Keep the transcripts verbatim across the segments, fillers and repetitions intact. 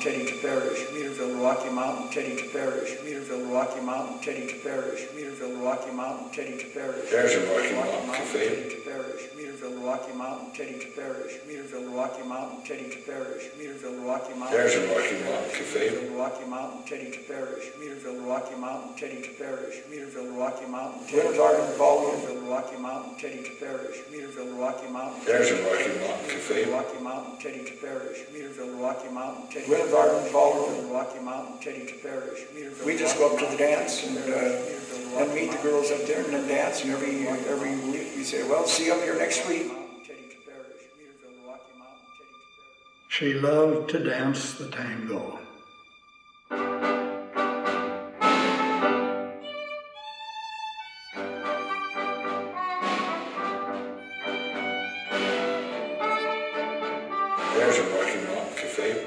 Teddy to Parish, Meterville, Rocky Mountain, Teddy to Parish, Meterville, Rocky Mountain, Teddy to Parish, Meterville, Rocky Mountain, Teddy to Parish. There's a Rocky Mountain Cafe. Teddy to Parish, Meterville, Rocky Mountain, Teddy to Parish, Meterville, Rocky Mountain, Teddy to Parish, Meterville, Rocky Mountain. There's a Rocky Mountain Cafe. Meterville, Rocky Mountain, Teddy to Parish, Meterville, Rocky Mountain, Teddy to Parish, Meterville, Rocky Mountain, Winter Garden, Baldwin. Meterville, Rocky Mountain, Teddy to Parish, Meterville, Rocky Mountain. There's a Rocky Mountain Cafe. Rocky Mountain, Teddy to Parish, Meterville, Rocky Mountain, Teddy Winter Garden, Baldwin. Rocky Mountain, Teddy to Parish, Meterville. We just go up to the dance and, uh, and meet the girls up there and then dance, and every, every week we say, well, see you up here next week. She loved to dance the tango. There's a Rocky Mountain Cafe.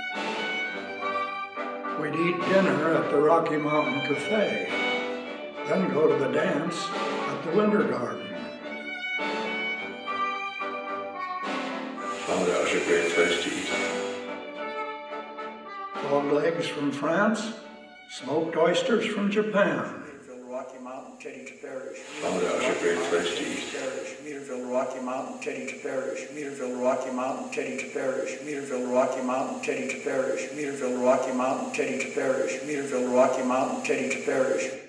We'd eat dinner at the Rocky Mountain Cafe, then go to the dance at the Winter Garden. Oh, that was a great place to eat. Frog legs from France, smoked oysters from Japan. Rocky Mountain, Teddy to Parish. Oh, that was a great place to eat. Meterville, Rocky Mountain, Teddy to Parish. Meterville, Rocky Mountain, Teddy to Parish. Meterville, Rocky Mountain, Teddy to Parish. Meterville, Rocky Mountain, Teddy to Parish. Meterville, Rocky Mountain, Teddy to Parish.